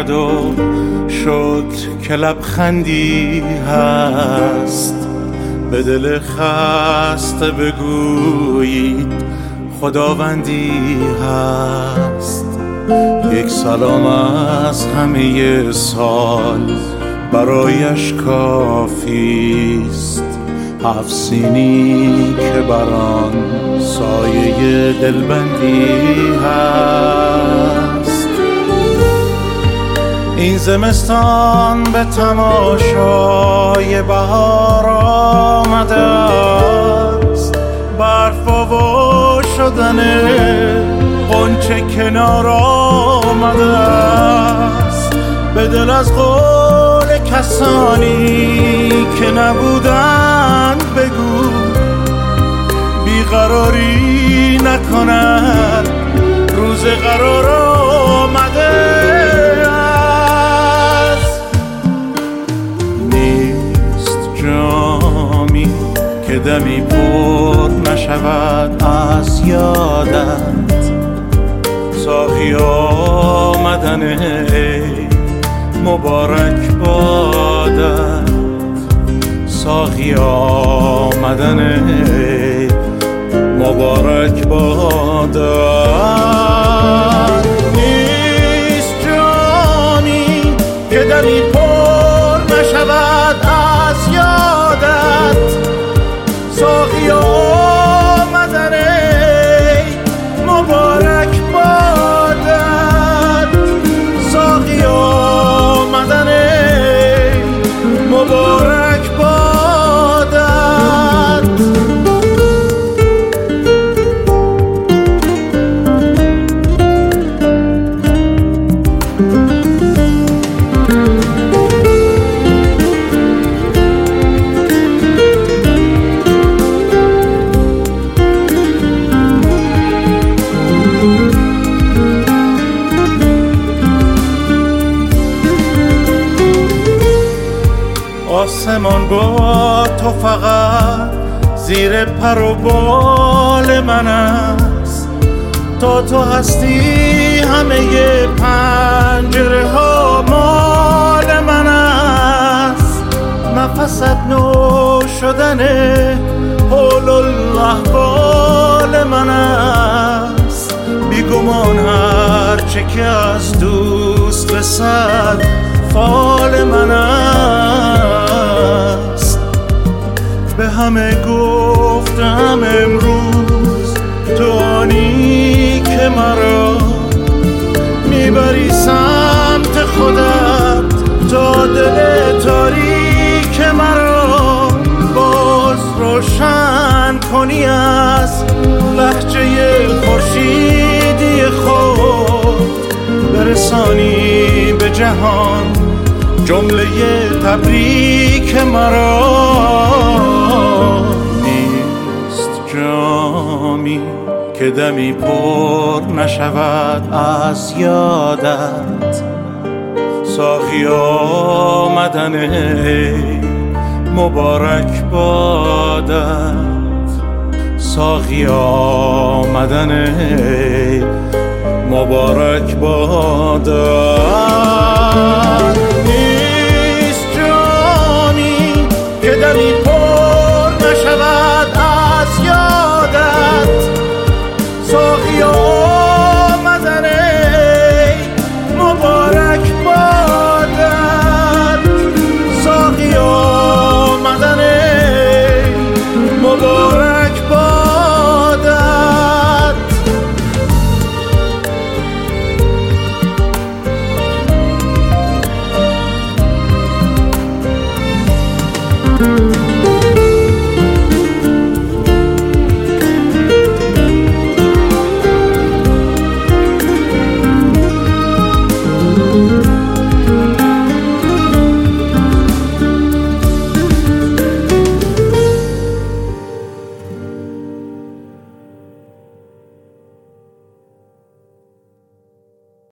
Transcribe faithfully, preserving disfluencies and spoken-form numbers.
باشد و شکر که لبخندی هست. به دل خسته بگویید خداوندی هست. یک سلام از همه سال برایش کافیست. هفت سینی که بران سایه دلبندی هست. این زمستان به تماشای بهار آمده است. برف و شدن غنچه کنار آمده است. به دل از قول کسانی که نبودند بگو بیقراری نکند. روز قرار آمده است. نیست جامی که دمی پر نشود از یادت. ساقی آمدن ای مبارک بادت. ساقی آمدن ای مبارک بادت. نیست جامی که دمی پر نشود از یادت. ساقی آمدن ای مبارک بادت. ساقی آمدن ای مبارک بادت. آسمان با تو فقط زیر پر و بال من است. تا تو هستی همه پنجره ها مال من است. نفست نو شدن حول الاحوال من است. بیگمان هرچه که از دوست رسد فال من است. به همه گفتم امروز تو آنی که مرا میبری سمت خودت. تا دل تاریک مرا باز روشن کنی از لهجه خورشیدی خود. برسانی به جهان جمله تبریک مرا. نیست جامی که دمی پر نشود از یادت. ساقی آمدن ای مبارک بادت. ساقی آمدن ای مبارک بادت. نیست جامی که دمی